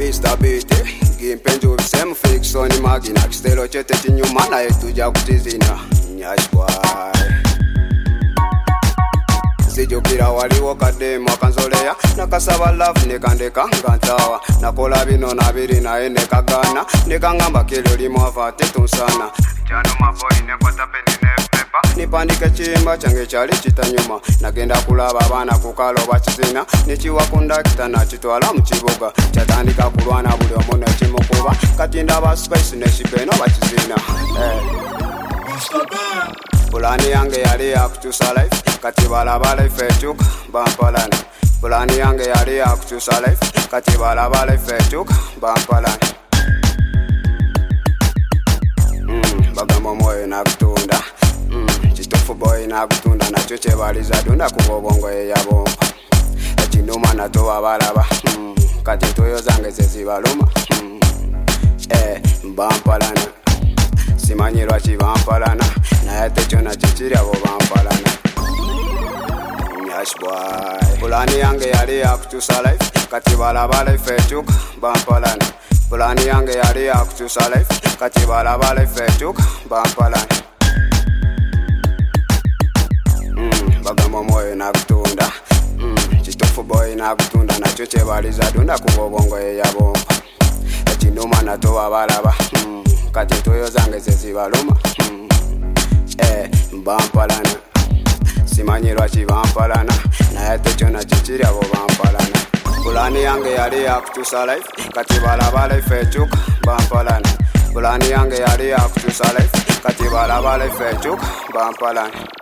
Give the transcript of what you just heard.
Mr. Beat Gimpenju visemu Fiksoni magina Kistelo chete chinyuma na etuja kutizina Nyash boy Sijukira waliwo kademu akanzolea nakasaba love nekandeka ngantawa nakola bino nabiri naye nekagana nekangamba kilo limo avate tunsana chano maboy nekwata peni nepepa nipandike chimba change chali chitanyuma nagenda kulaba abana kukalo bakizina nechiwa kundakita nakitwala mu kibuga kyatandika kulwana buli omu nekimukuba kati ndaba space neshipeno bakizina Bulani yange yali yakukyusa life kati balaba life ekyuka bampalana Bulani yange yali yakukyusa life kati balaba life ekyuka bampalana Bagamba omwoyo nakutunda kitufu boy nakutunda nakyo kyebaliza dunda kuba obwongo eyabomba ekinuma nato abalaba kati ntoyo zange zezibaluma bampalana Simanyi lwaki bampalana naye ate kyona kikiri abo bampalana Nyash boy Bulani yange yali yakukyusa life kati balaba life ekyuka bampalana Bulani yange yali yakukyusa life kati balaba life ekyuka bampalana Bagamba omwoyo nakutunda kitufu boy nakutunda nakyo kyebaliza dunda kuba obwongo eyabomba ekinuma nato abalaba kati ntoyo zange zezibaluma bampalana Simanyi lwaki bampalana naye ate kyona kikiri abo bampalana Bulani yange yali yakukyusa life kati balaba life ekyuka bampalana Bulani yange yali yakukyusa life kati balaba life ekyuka bampalana